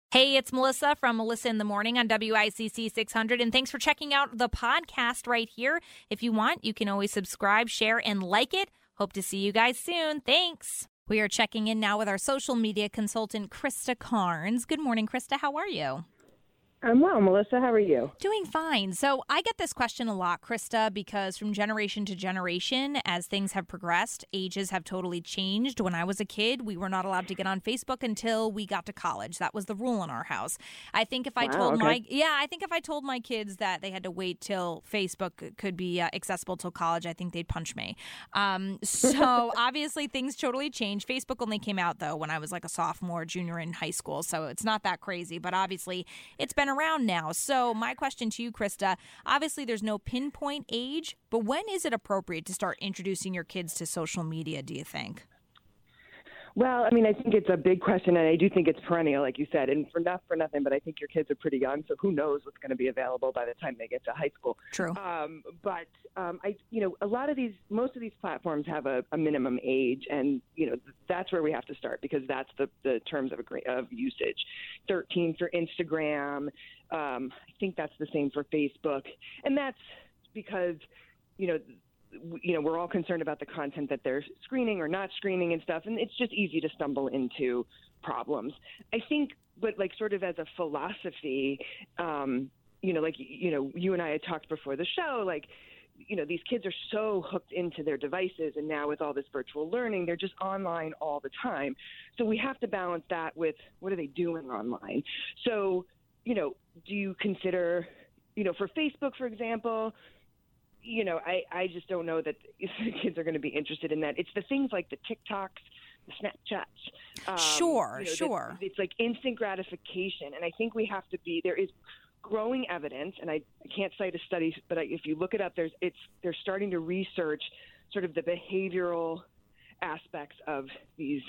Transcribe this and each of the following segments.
Hey, it's Melissa from Melissa in the Morning on WICC 600, and thanks for checking out the podcast right here. If you want, you can always subscribe, share, and like it. Hope to see you guys soon. Thanks. We are checking in now with our social media consultant, Krista Carnes. Good morning, Krista. How are you? I'm well, Melissa. How are you? Doing fine. So I get this question a lot, Krista, because from generation to generation, as things have progressed, ages have totally changed. When I was a kid, we were not allowed to get on Facebook until we got to college. That was the rule in our house. I think if I told my kids that they had to wait till Facebook could be accessible till college, I think they'd punch me. So obviously things totally changed. Facebook only came out though when I was like a sophomore, junior in high school, so it's not that crazy. But obviously it's been around now. So my question to you, Krista, obviously there's no pinpoint age, but when is it appropriate to start introducing your kids to social media, do you think? Well, I mean, I think it's a big question, and I do think it's perennial, like you said, and for nothing, but I think your kids are pretty young, so who knows what's going to be available by the time they get to high school. True. Most of these platforms have a minimum age, and, that's where we have to start because that's the terms of usage. 13 for Instagram. I think that's the same for Facebook, and that's because, we're all concerned about the content that they're screening or not screening and stuff, and it's just easy to stumble into problems. I think, but sort of as a philosophy, you and I had talked before the show, these kids are so hooked into their devices, and now with all this virtual learning, they're just online all the time. So we have to balance that with what are they doing online? So, do you consider, for Facebook, for example, I just don't know that the kids are going to be interested in that. It's the things like the TikToks, the Snapchats. Sure. It's like instant gratification. And I think we have to there is growing evidence, and I can't cite a study, but if you look it up, they're starting to research sort of the behavioral aspects of these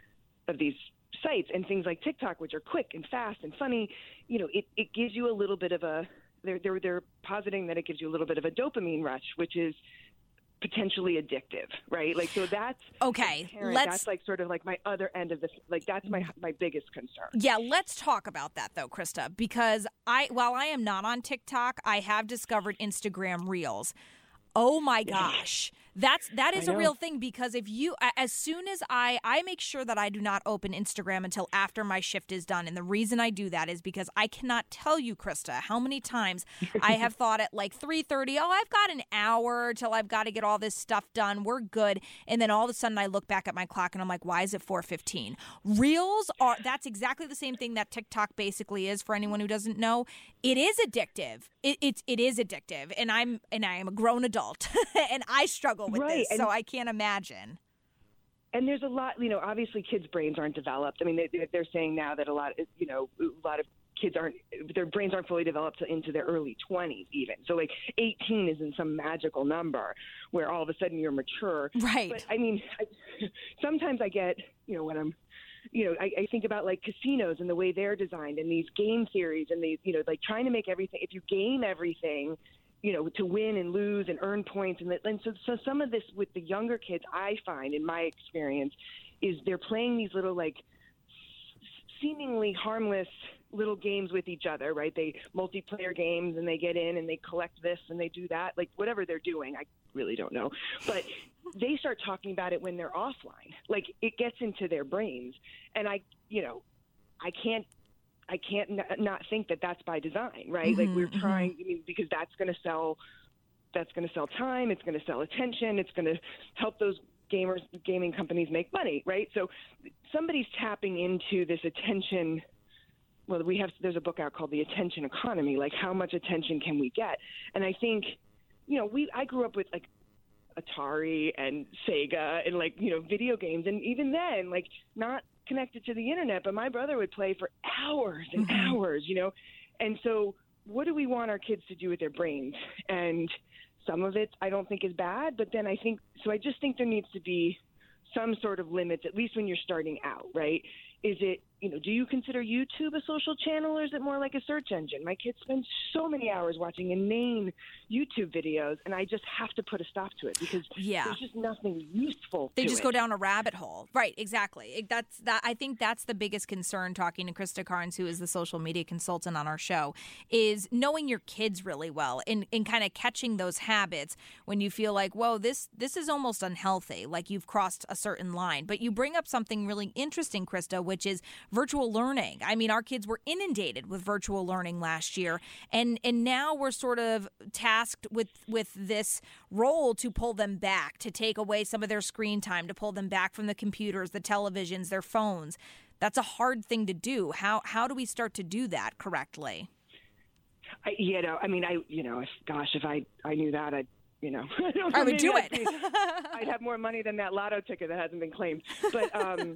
sites and things like TikTok, which are quick and fast and funny. It gives you a little bit of they're positing that it gives you a little bit of a dopamine rush, which is potentially addictive, right? So that's okay. That's sort of my other end of this. That's my biggest concern. Yeah, let's talk about that though, Krista, because while I am not on TikTok, I have discovered Instagram Reels. Oh my gosh. That is a real thing because as soon as I make sure that I do not open Instagram until after my shift is done. And the reason I do that is because I cannot tell you, Krista, how many times I have thought at 3:30, I've got an hour till I've got to get all this stuff done. We're good. And then all of a sudden I look back at my clock and I'm like, why is it 4:15? Reels that's exactly the same thing that TikTok basically is for anyone who doesn't know. It is addictive. It is addictive. And I am a grown adult and I struggle with this, so I can't imagine. And there's a lot, obviously kids' brains aren't developed. I mean, they're saying now that a lot of kids their brains aren't fully developed into their early 20s even. So 18 isn't some magical number where all of a sudden you're mature. Right. But I mean, sometimes I get, when I'm, I think about casinos and the way they're designed and these game theories and these, trying to make everything, if you game everything, to win and lose and earn points. And so some of this with the younger kids, I find in my experience, is they're playing these little seemingly harmless little games with each other, right? They multiplayer games and they get in and they collect this and they do that, whatever they're doing. I really don't know. But they start talking about it when they're offline. It gets into their brains. And I can't not think that that's by design, right? We're trying, because that's going to sell time. It's going to sell attention. It's going to help those gaming companies make money, right? So somebody's tapping into this attention. Well, there's a book out called The Attention Economy. How much attention can we get? And I think, I grew up with Atari and Sega and video games. And even then, not connected to the internet, but my brother would play for hours and hours, And so what do we want our kids to do with their brains? And some of it I don't think is bad, but then I just think there needs to be some sort of limits, at least when you're starting out, right? Is it do you consider YouTube a social channel, or is it more like a search engine? My kids spend so many hours watching inane YouTube videos, and I just have to put a stop to it because there's just nothing useful They to just it. go down a rabbit hole. Right, exactly. I think that's the biggest concern, talking to Krista Carnes, who is the social media consultant on our show, is knowing your kids really well and kind of catching those habits when you feel like, whoa, this is almost unhealthy, like you've crossed a certain line. But you bring up something really interesting, Krista, which is virtual learning. I mean, our kids were inundated with virtual learning last year, and now we're sort of tasked with this role to pull them back, to take away some of their screen time, to pull them back from the computers, the televisions, their phones. That's a hard thing to do. How do we start to do that correctly? If I knew that, I would do it. I'd have more money than that lotto ticket that hasn't been claimed. But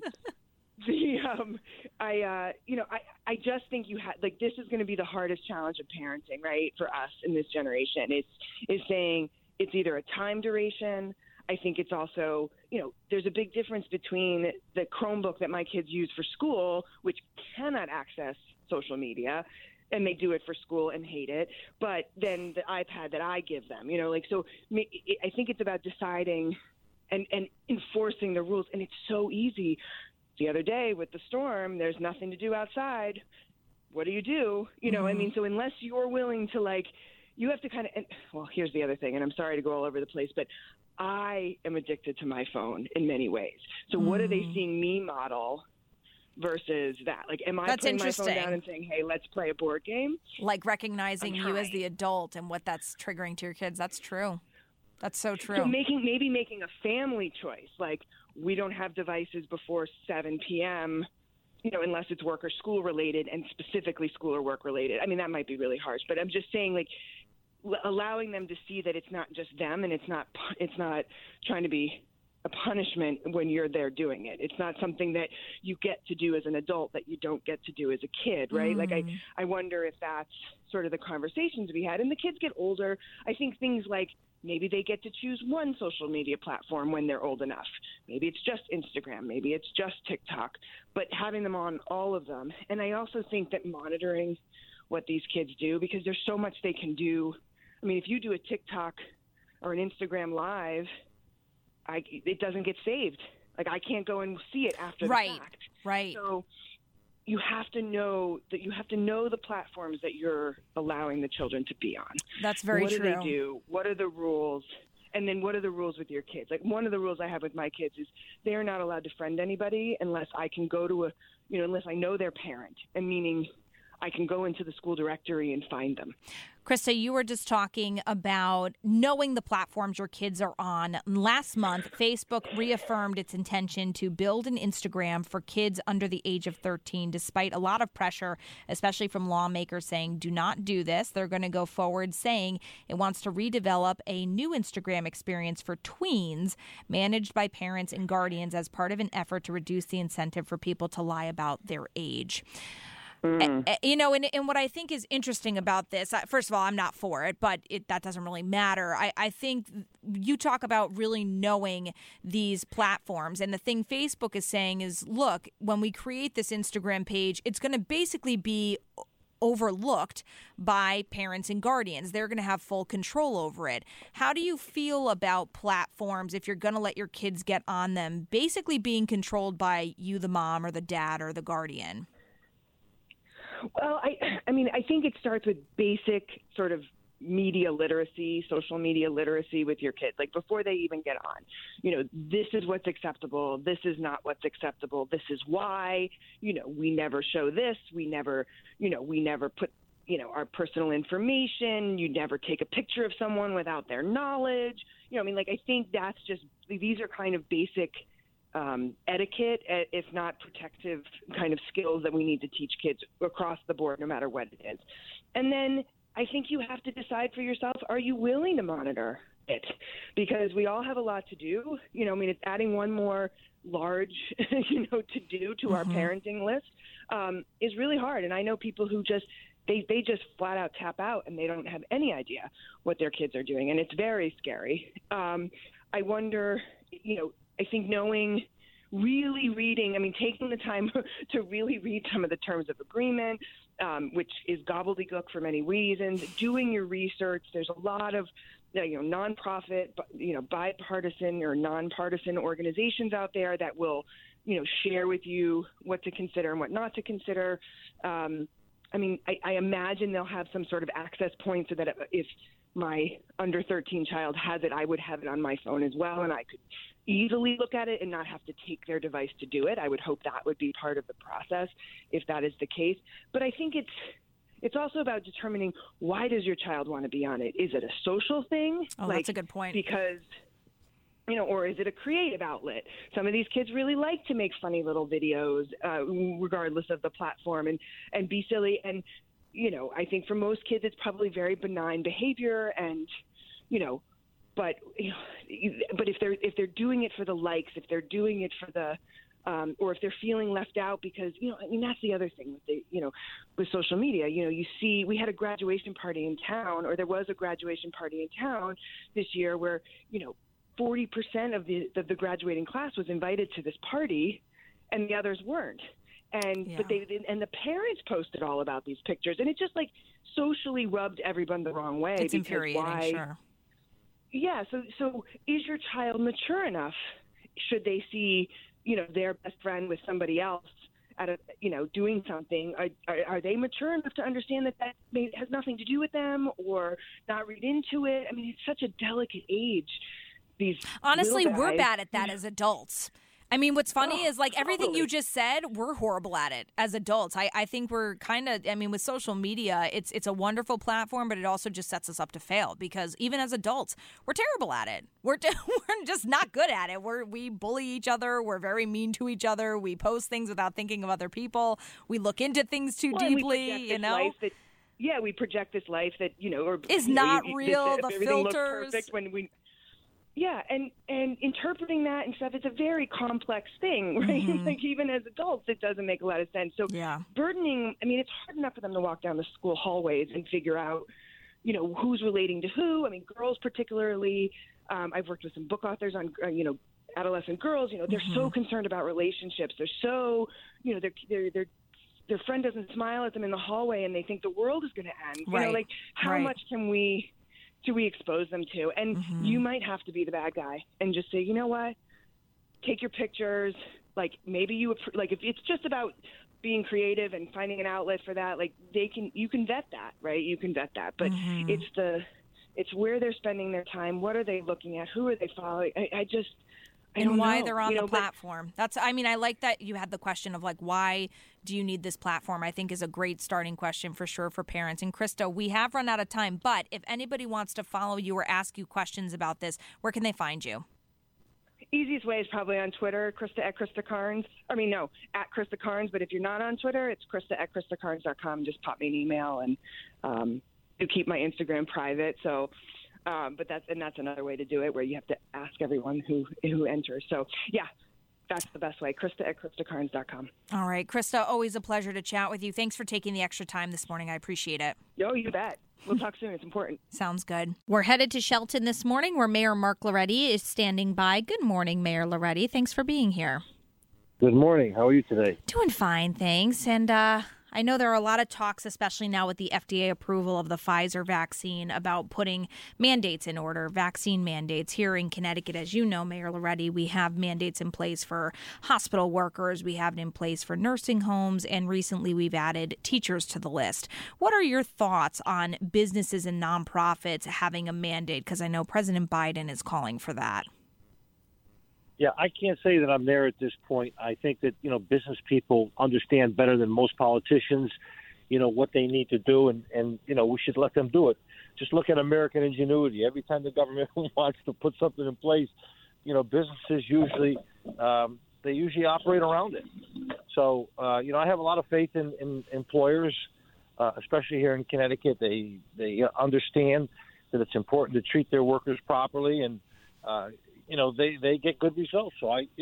I just think this is going to be the hardest challenge of parenting, right, for us in this generation. Is saying it's either a time duration. I think it's also, there's a big difference between the Chromebook that my kids use for school, which cannot access social media, and they do it for school and hate it, but then the iPad that I give them, so I think it's about deciding and enforcing the rules, and it's so easy. The other day with the storm, there's nothing to do outside. What do? So unless you're willing to, you have to kind of, well, here's the other thing, and I'm sorry to go all over the place, but I am addicted to my phone in many ways. So what are they seeing me model versus that? Am I putting my phone down and saying, hey, let's play a board game? Like recognizing you as the adult and what that's triggering to your kids. That's true. That's so true. So maybe making a family choice, we don't have devices before 7 p.m., unless it's work or school related, and specifically school or work related. I mean, that might be really harsh, but I'm just saying, allowing them to see that it's not just them, and it's not trying to be a punishment when you're there doing it. It's not something that you get to do as an adult that you don't get to do as a kid, right? I wonder if that's sort of the conversations we had. And the kids get older. I think things like maybe they get to choose one social media platform when they're old enough. Maybe it's just Instagram. Maybe it's just TikTok. But having them on all of them. And I also think that monitoring what these kids do, because there's so much they can do. I mean, if you do a TikTok or an Instagram live, it doesn't get saved. I can't go and see it after the fact. Right. So you have to know the platforms that you're allowing the children to be on. That's very true. What do they do? What are the rules? And then what are the rules with your kids? One of the rules I have with my kids is they are not allowed to friend anybody unless I can go to unless I know their parent, and meaning I can go into the school directory and find them. Krista, you were just talking about knowing the platforms your kids are on. Last month, Facebook reaffirmed its intention to build an Instagram for kids under the age of 13, despite a lot of pressure, especially from lawmakers saying, do not do this. They're going to go forward saying it wants to redevelop a new Instagram experience for tweens managed by parents and guardians as part of an effort to reduce the incentive for people to lie about their age. And what I think is interesting about this, first of all, I'm not for it, but that doesn't really matter. I think you talk about really knowing these platforms. And the thing Facebook is saying is, look, when we create this Instagram page, it's going to basically be overlooked by parents and guardians. They're going to have full control over it. How do you feel about platforms if you're going to let your kids get on them, basically being controlled by you, the mom or the dad or the guardian? Well, I think it starts with basic sort of media literacy, social media literacy with your kids, before they even get on. This is what's acceptable. This is not what's acceptable. This is why. We never show this. We never put, our personal information. You never take a picture of someone without their knowledge. I think that's just, these are kind of basic etiquette, if not protective kind of skills that we need to teach kids across the board, no matter what it is. And then I think you have to decide for yourself, are you willing to monitor it? Because we all have a lot to do. It's adding one more large, to do to our parenting list is really hard. And I know people who they just flat out tap out and they don't have any idea what their kids are doing. And it's very scary. I wonder, I think knowing really reading, taking the time to really read some of the terms of agreement, which is gobbledygook for many reasons, doing your research. There's a lot of nonprofit, bipartisan or nonpartisan organizations out there that will, share with you what to consider and what not to consider. I imagine they'll have some sort of access point so that if my under 13 child has it, I would have it on my phone as well, and I could easily look at it and not have to take their device to do it. I would hope that would be part of the process if that is the case. But I think it's also about determining, why does your child want to be on it? Is it a social thing? Oh, that's a good point. Because, or is it a creative outlet? Some of these kids really like to make funny little videos, regardless of the platform, and be silly. And, I think for most kids, it's probably very benign behavior, and, but if they're doing it for the likes, if they're doing it for the, or if they're feeling left out, because, that's the other thing with with social media. You see, we had a graduation party in town, or there was a graduation party in town this year where, 40% of the graduating class was invited to this party, and the others weren't. And Yeah. but the parents posted all about these pictures, and it just socially rubbed everyone the wrong way. It's infuriating, sure. Yeah. So is your child mature enough? Should they see, their best friend with somebody else at doing something? Are they mature enough to understand that has nothing to do with them, or not read into it? It's such a delicate age. Honestly, we're guys, bad at that as adults. What's funny is everything you just said, we're horrible at it as adults. I think we're kind of, with social media, it's a wonderful platform, but it also just sets us up to fail, because even as adults, we're terrible at it. We're just not good at it. We bully each other. We're very mean to each other. We post things without thinking of other people. We look into things too deeply, we project this life that, or is not real, the everything filters. Looks perfect when we... Yeah, and interpreting that and stuff, it's a very complex thing, right? Mm-hmm. Even as adults, it doesn't make a lot of sense. So burdening, it's hard enough for them to walk down the school hallways and figure out, who's relating to who. Girls particularly. I've worked with some book authors on, adolescent girls. They're so concerned about relationships. They're so, their friend doesn't smile at them in the hallway and they think the world is going to end. Right. How much do we expose them to? And you might have to be the bad guy and just say, you know what, take your pictures. Maybe if it's just about being creative and finding an outlet for that, you can vet that, right? You can vet that, but it's where they're spending their time. What are they looking at? Who are they following? I don't why know. they're on the platform. That's, I like that you had the question of why do you need this platform? I think is a great starting question for sure for parents. And Krista, we have run out of time, but if anybody wants to follow you or ask you questions about this, where can they find you? Easiest way is probably on Twitter, Krista at Krista Carnes. At Krista Carnes, but if you're not on Twitter, it's Krista at KristaCarnes.com. Just pop me an email, and do keep my Instagram private. So, but that's another way to do it, where you have to ask everyone who enters. So, yeah, that's the best way. Krista at KristaCarnes.com. All right, Krista, always a pleasure to chat with you. Thanks for taking the extra time this morning. I appreciate it. Oh, you bet. We'll talk soon. It's important. Sounds good. We're headed to Shelton this morning, where Mayor Mark Loretti is standing by. Good morning, Mayor Loretti. Thanks for being here. Good morning. How are you today? Doing fine, thanks. And I know there are a lot of talks, especially now with the FDA approval of the Pfizer vaccine, about putting mandates in order, vaccine mandates. Here in Connecticut, as you know, Mayor Loretti, we have mandates in place for hospital workers. We have it in place for nursing homes. And recently we've added teachers to the list. What are your thoughts on businesses and nonprofits having a mandate? Because I know President Biden is calling for that. Yeah, I can't say that I'm there at this point. I think that, business people understand better than most politicians, what they need to do, and we should let them do it. Just look at American ingenuity. Every time the government wants to put something in place, businesses usually operate around it. So, I have a lot of faith in employers, especially here in Connecticut. They understand that it's important to treat their workers properly, and they get good results. So I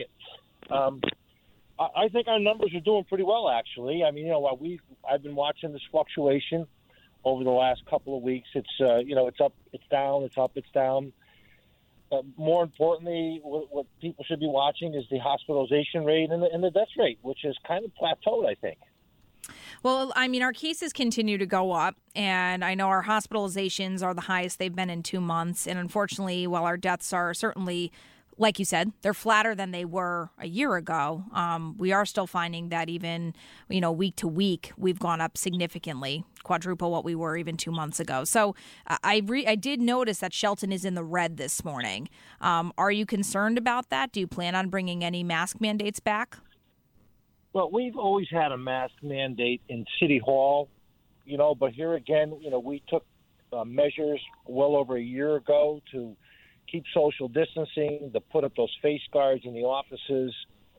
think our numbers are doing pretty well, actually. I've been watching this fluctuation over the last couple of weeks. It's, it's up, it's down, it's up, it's down. more importantly, what people should be watching is the hospitalization rate and the death rate, which has kind of plateaued, I think. Well, I mean, our cases continue to go up, and I know our hospitalizations are the highest they've been in 2 months. And unfortunately, while our deaths are certainly, like you said, they're flatter than they were a year ago, we are still finding that even, week to week, we've gone up significantly, quadruple what we were even 2 months ago. So I did notice that Shelton is in the red this morning. Are you concerned about that? Do you plan on bringing any mask mandates back? Well, we've always had a mask mandate in City Hall, but here again, we took measures well over a year ago to keep social distancing, to put up those face guards in the offices.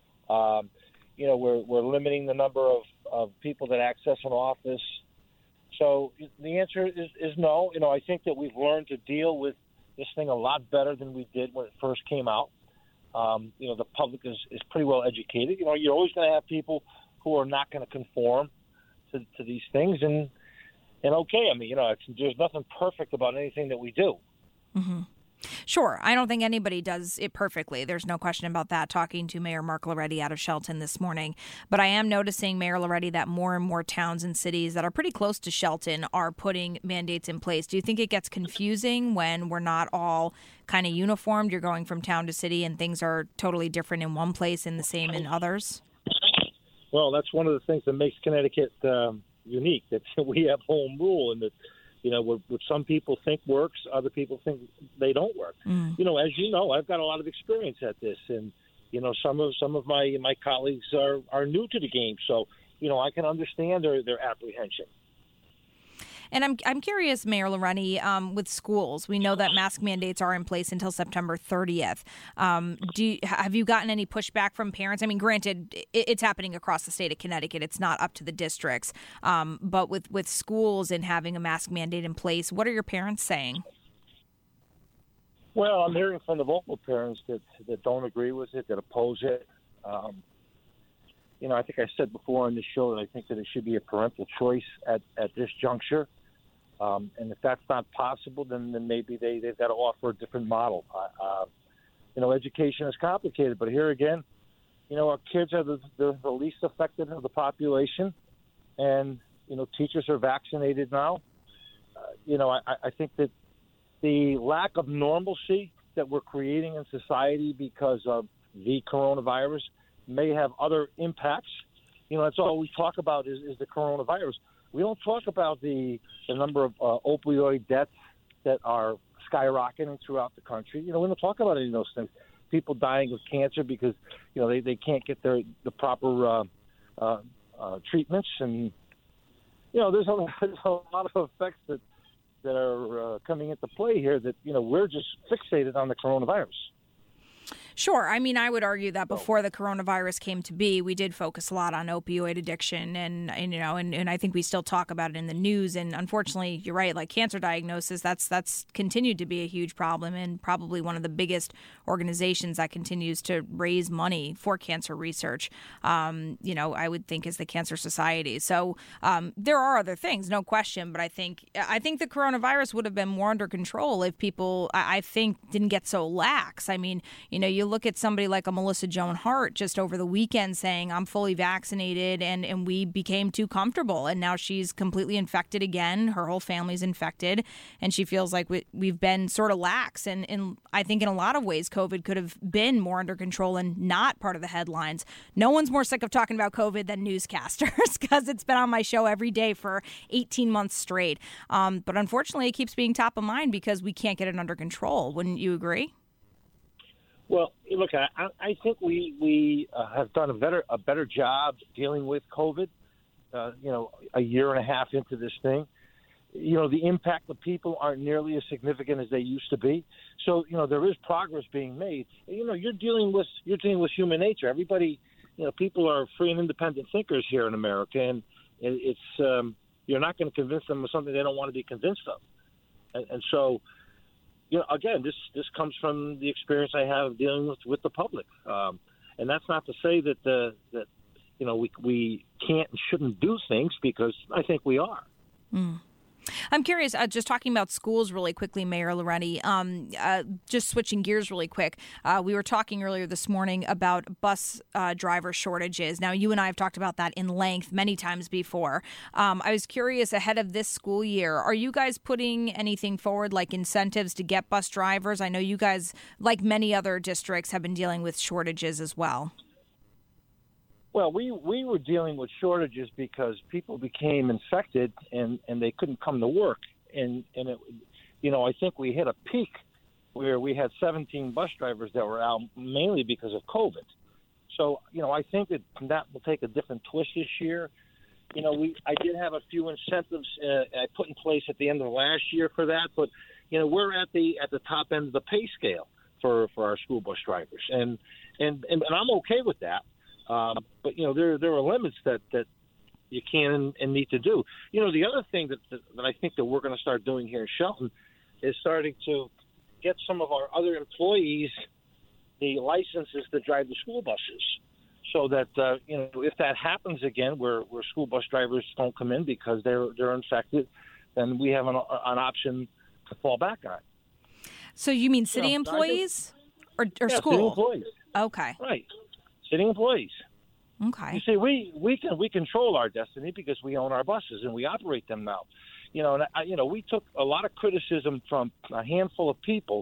We're limiting the number of people that access an office. So the answer is no. I think that we've learned to deal with this thing a lot better than we did when it first came out. The public is pretty well educated. You're always going to have people who are not going to conform to these things. And okay, I mean, there's nothing perfect about anything that we do. Mm-hmm. Sure. I don't think anybody does it perfectly. There's no question about that, talking to Mayor Mark Loretti out of Shelton this morning. But I am noticing, Mayor Loretti, that more and more towns and cities that are pretty close to Shelton are putting mandates in place. Do you think it gets confusing when we're not all kind of uniformed? You're going from town to city and things are totally different in one place and the same in others? Well, that's one of the things that makes Connecticut unique, that we have home rule, and that what some people think works, other people think they don't work. Mm. As you know, I've got a lot of experience at this, and some of my colleagues are new to the game, so I can understand their apprehension. And I'm curious, Mayor Loretti, with schools, we know that mask mandates are in place until September 30th. Have you gotten any pushback from parents? I mean, granted, it's happening across the state of Connecticut. It's not up to the districts. But with schools and having a mask mandate in place, what are your parents saying? Well, I'm hearing from the vocal parents that don't agree with it, that oppose it. I think I said before on this show that I think that it should be a parental choice at this juncture. And if that's not possible, then maybe they've got to offer a different model. Education is complicated, but here again, our kids are the least affected of the population, and teachers are vaccinated now. I think that the lack of normalcy that we're creating in society because of the coronavirus may have other impacts. That's all we talk about is the coronavirus. We don't talk about the number of opioid deaths that are skyrocketing throughout the country. We don't talk about any of those things. People dying of cancer because they can't get the proper treatments, and there's a lot of effects that are coming into play here that we're just fixated on the coronavirus. Sure. I mean, I would argue that before the coronavirus came to be, we did focus a lot on opioid addiction, and I think we still talk about it in the news. And unfortunately, you're right, like cancer diagnosis, that's continued to be a huge problem, and probably one of the biggest organizations that continues to raise money for cancer research, I would think is the Cancer Society. So there are other things, no question, but I think the coronavirus would have been more under control if people, I think, didn't get so lax. I mean, you look at somebody like a Melissa Joan Hart just over the weekend saying, I'm fully vaccinated, and we became too comfortable. And now she's completely infected again. Her whole family's infected. And she feels like we've been sort of lax. And I think in a lot of ways, COVID could have been more under control and not part of the headlines. No one's more sick of talking about COVID than newscasters because it's been on my show every day for 18 months straight. But unfortunately, it keeps being top of mind because we can't get it under control. Wouldn't you agree? Well, look, I think we have done a better job dealing with COVID. A year and a half into this thing, the impact of people aren't nearly as significant as they used to be. So there is progress being made. You're dealing with human nature. Everybody, people are free and independent thinkers here in America, and it's you're not going to convince them of something they don't want to be convinced of, and so. Again, this comes from the experience I have dealing with the public, and that's not to say that we can't and shouldn't do things, because I think we are. Mm. I'm curious, just talking about schools really quickly, Mayor Loretti, just switching gears really quick. We were talking earlier this morning about bus driver shortages. Now, you and I have talked about that in length many times before. I was curious, ahead of this school year, are you guys putting anything forward like incentives to get bus drivers? I know you guys, like many other districts, have been dealing with shortages as well. Well, we were dealing with shortages because people became infected and they couldn't come to work. And it, I think we hit a peak where we had 17 bus drivers that were out mainly because of COVID. So, I think that will take a different twist this year. I did have a few incentives I put in place at the end of last year for that, but we're at the top end of the pay scale for our school bus drivers, and I'm okay with that. But there are limits that you can and need to do. The other thing that I think that we're going to start doing here in Shelton is starting to get some of our other employees the licenses to drive the school buses, so that if that happens again, where school bus drivers don't come in because they're infected, then we have an option to fall back on. So you mean city employees or school? City employees. Okay. Right. City employees. Okay. You see, we control our destiny because we own our buses and we operate them now. We took a lot of criticism from a handful of people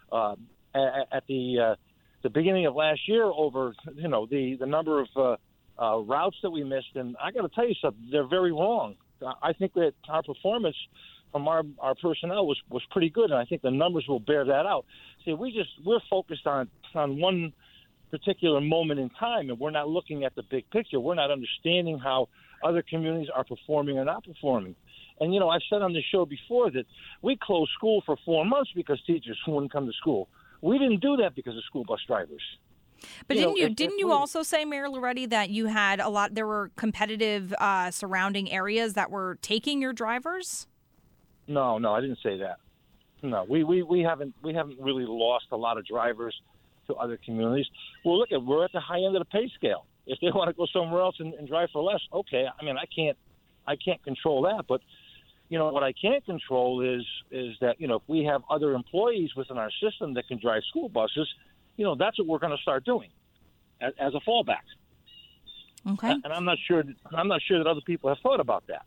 at the beginning of last year over the number of routes that we missed, and I got to tell you something, they're very wrong. I think that our performance from our personnel was pretty good, and I think the numbers will bear that out. See, we're focused on one particular moment in time, and we're not looking at the big picture. We're not understanding how other communities are performing or not performing. And I've said on the show before that we closed school for 4 months because teachers wouldn't come to school. We didn't do that because of school bus drivers. But didn't you also say, Mayor Loretti, that you had there were competitive surrounding areas that were taking your drivers? No, I didn't say that. No, we haven't really lost a lot of drivers to other communities. Well, we're at the high end of the pay scale. If they want to go somewhere else and drive for less, okay. I mean, I can't control that, but what I can't control is that if we have other employees within our system that can drive school buses, that's what we're going to start doing as a fallback. Okay. And I'm not sure that other people have thought about that.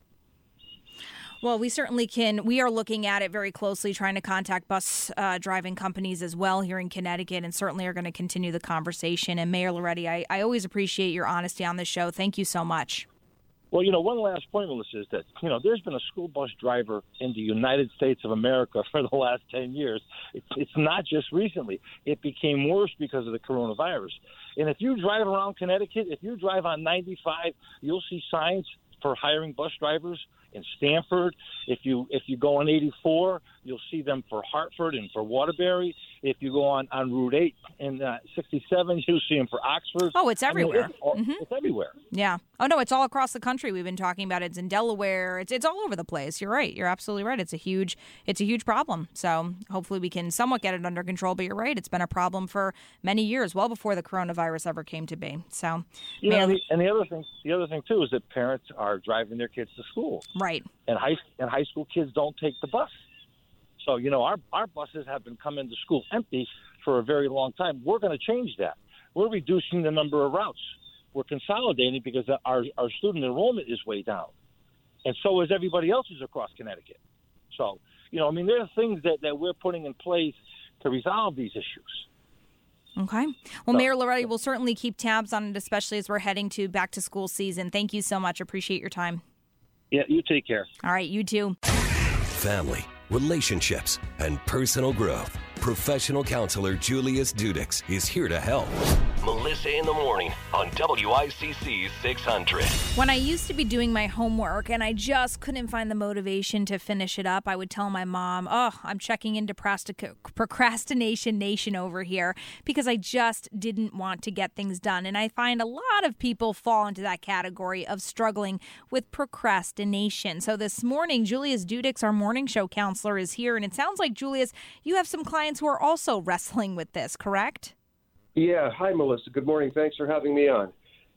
Well, we certainly can. We are looking at it very closely, trying to contact bus driving companies as well here in Connecticut, and certainly are going to continue the conversation. And Mayor Loretti, I always appreciate your honesty on the show. Thank you so much. Well, one last point, Melissa, is that, there's been a school bus driver in the United States of America for the last 10 years. It's not just recently. It became worse because of the coronavirus. And if you drive around Connecticut, if you drive on 95, you'll see signs for hiring bus drivers in Stamford. If you go on 84, you'll see them for Hartford and for Waterbury. If you go on Route 8 and 67, you'll see them for Oxford. Oh, it's everywhere. It's everywhere. Yeah. Oh, no, it's all across the country. We've been talking about it. It's in Delaware. It's all over the place. You're right. You're absolutely right. It's a huge problem. So hopefully we can somewhat get it under control. But you're right. It's been a problem for many years, well before the coronavirus ever came to be. So, and the other thing too is that parents are driving their kids to school. Right. And high school kids don't take the bus. So, our buses have been coming to school empty for a very long time. We're going to change that. We're reducing the number of routes. We're consolidating because our student enrollment is way down. And so is everybody else's across Connecticut. So, there are things that we're putting in place to resolve these issues. Okay. Well, Mayor Loretti, will certainly keep tabs on it, especially as we're heading to back to school season. Thank you so much. Appreciate your time. Yeah, you take care. All right, you too. Family, relationships, and personal growth. Professional counselor Julius Dudix is here to help. Melissa in the Morning on WICC 600. When I used to be doing my homework and I just couldn't find the motivation to finish it up, I would tell my mom, I'm checking into procrastination nation over here because I just didn't want to get things done. And I find a lot of people fall into that category of struggling with procrastination. So this morning, Julius Dudix, our morning show counselor, is here. And it sounds like, Julius, you have some clients who are also wrestling with this, correct? Yeah. Hi, Melissa. Good morning. Thanks for having me on.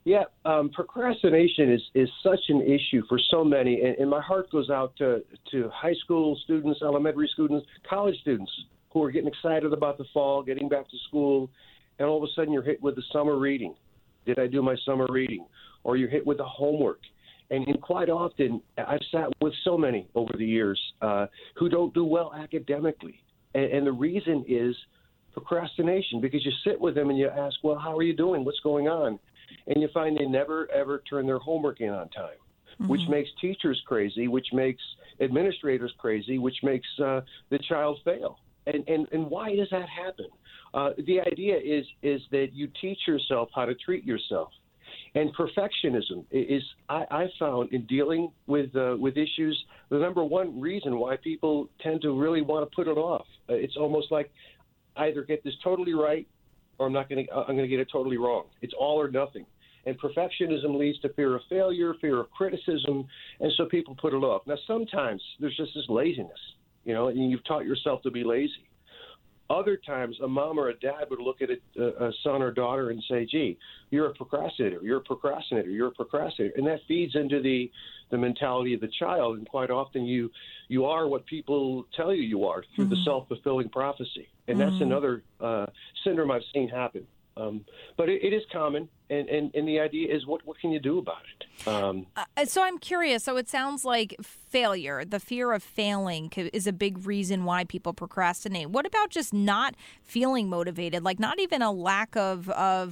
Yeah, procrastination is such an issue for so many, and my heart goes out to high school students, elementary students, college students who are getting excited about the fall, getting back to school, and all of a sudden you're hit with the summer reading. Did I do my summer reading? Or you're hit with the homework. And quite often, I've sat with so many over the years who don't do well academically. And the reason is procrastination, because you sit with them and you ask, well, how are you doing? What's going on? And you find they never, ever turn their homework in on time, which makes teachers crazy, which makes administrators crazy, which makes the child fail. And why does that happen? The idea is that you teach yourself how to treat yourself. And perfectionism is, I found in dealing with issues, the number one reason why people tend to really want to put it off. It's almost like either get this totally right or I'm going to get it totally wrong. It's all or nothing. And perfectionism leads to fear of failure, fear of criticism, and so people put it off. Now, sometimes there's just this laziness, and you've taught yourself to be lazy. Other times, a mom or a dad would look at a son or daughter and say, gee, you're a procrastinator, you're a procrastinator, you're a procrastinator. And that feeds into the mentality of the child. And quite often you are what people tell you are through the self-fulfilling prophecy. And that's another syndrome I've seen happen. But it is common, and the idea is what can you do about it? So I'm curious. So it sounds like failure, the fear of failing is a big reason why people procrastinate. What about just not feeling motivated, like not even a lack of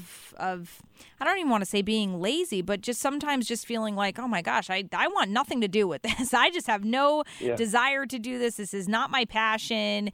I don't even want to say being lazy, but just sometimes just feeling like, oh my gosh, I want nothing to do with this. I just have no desire to do this. This is not my passion.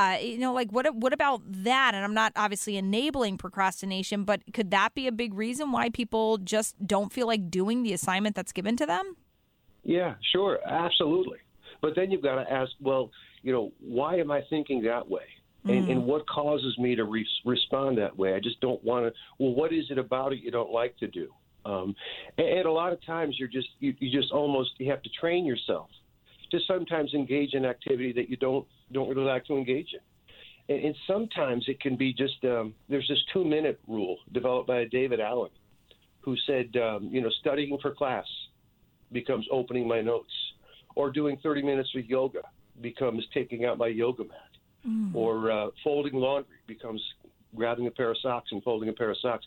What about that? And I'm not obviously enabling procrastination, but could that be a big reason why people just don't feel like doing the assignment that's given to them? Yeah, sure. Absolutely. But then you've got to ask, well, why am I thinking that way? And what causes me to respond that way? I just don't want to. Well, what is it about it you don't like to do? And a lot of times you have to train yourself to sometimes engage in activity that you don't really like to engage in. And sometimes it can be just there's this 2-minute rule developed by David Allen, who said, studying for class becomes opening my notes, or doing 30 minutes of yoga becomes taking out my yoga mat. Or folding laundry becomes grabbing a pair of socks and folding a pair of socks.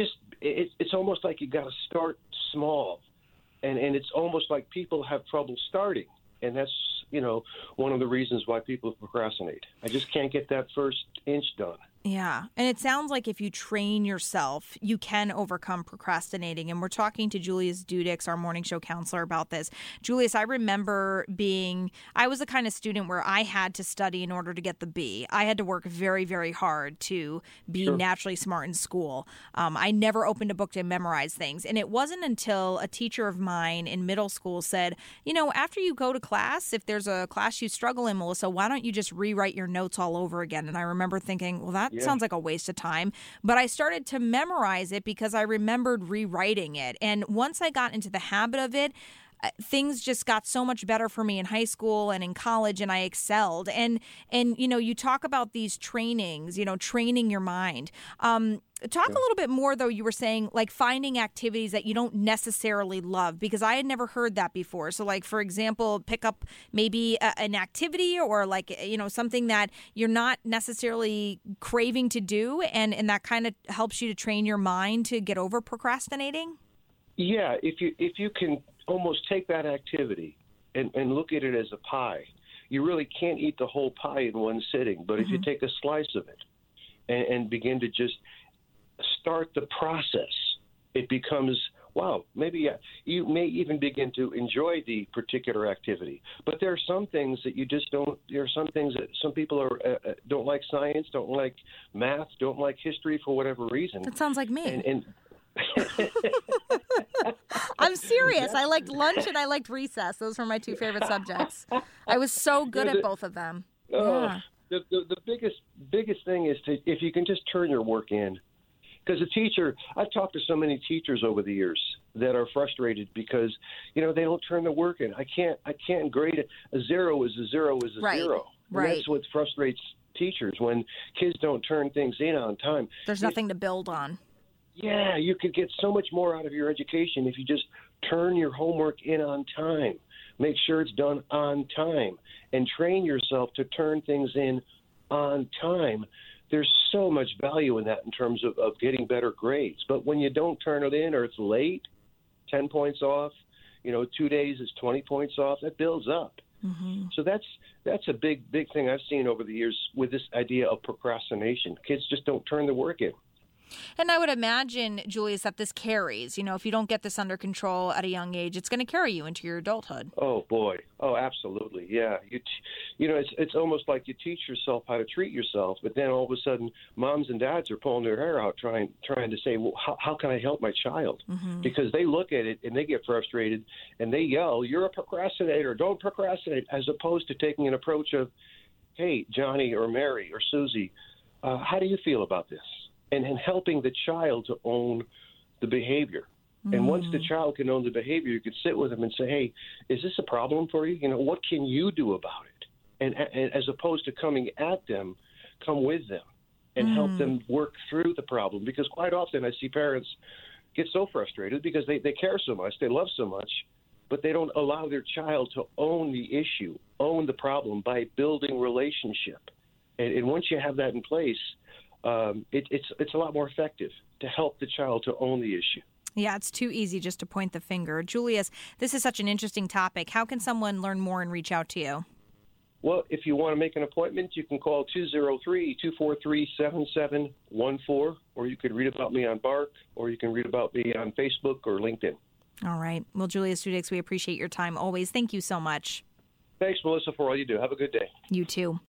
It's almost like you got to start small, and it's almost like people have trouble starting, and that's one of the reasons why people procrastinate. I just can't get that first inch done. Yeah. And it sounds like if you train yourself, you can overcome procrastinating. And we're talking to Julius Dudix, our morning show counselor, about this. Julius, I remember I was the kind of student where I had to study in order to get the B. I had to work very, very hard to be naturally smart in school. I never opened a book to memorize things. And it wasn't until a teacher of mine in middle school said, after you go to class, if there's a class you struggle in, Melissa, why don't you just rewrite your notes all over again? And I remember thinking, well, that sounds like a waste of time. But I started to memorize it because I remembered rewriting it. And once I got into the habit of it, things just got so much better for me in high school and in college, and I excelled. And you talk about these trainings, training your mind. Talk a little bit more, though. You were saying like finding activities that you don't necessarily love, because I had never heard that before. So like, for example, pick up maybe an activity or like, something that you're not necessarily craving to do. And that kind of helps you to train your mind to get over procrastinating. Yeah. If you can almost take that activity and look at it as a pie, you really can't eat the whole pie in one sitting. But if you take a slice of it and begin to just start the process, it becomes, wow, maybe you may even begin to enjoy the particular activity. But there are some things that you just don't. There are some things that some people don't like science, don't like math, don't like history for whatever reason. That sounds like me. And I'm serious. I liked lunch and I liked recess. Those were my two favorite subjects. I was so good at both of them. Yeah. The biggest thing is if you can just turn your work in. Because a teacher, I've talked to so many teachers over the years that are frustrated because, they don't turn the work in. I can't grade it. A zero is a zero is a zero. And that's what frustrates teachers when kids don't turn things in on time. There's nothing to build on. Yeah, you could get so much more out of your education if you just turn your homework in on time. Make sure it's done on time and train yourself to turn things in on time. There's so much value in that in terms of getting better grades. But when you don't turn it in or it's late, 10 points off, 2 days is 20 points off, that builds up. Mm-hmm. So that's a big thing I've seen over the years with this idea of procrastination. Kids just don't turn the work in. And I would imagine, Julius, that this carries. If you don't get this under control at a young age, it's going to carry you into your adulthood. Oh, boy. Oh, absolutely. Yeah. It's almost like you teach yourself how to treat yourself, but then all of a sudden moms and dads are pulling their hair out trying to say, well, how can I help my child? Mm-hmm. Because they look at it and they get frustrated and they yell, you're a procrastinator, don't procrastinate, as opposed to taking an approach of, hey, Johnny or Mary or Susie, how do you feel about this? And helping the child to own the behavior. And once the child can own the behavior, you can sit with them and say, hey, is this a problem for you? What can you do about it? And as opposed to coming at them, come with them and help them work through the problem. Because quite often I see parents get so frustrated because they care so much, they love so much, but they don't allow their child to own the issue, own the problem by building relationship. And once you have that in place, it's a lot more effective to help the child to own the issue. Yeah, it's too easy just to point the finger. Julius, this is such an interesting topic. How can someone learn more and reach out to you? Well, if you want to make an appointment, you can call 203-243-7714, or you could read about me on BARC, or you can read about me on Facebook or LinkedIn. All right. Well, Julius Dudix, we appreciate your time always. Thank you so much. Thanks, Melissa, for all you do. Have a good day. You too.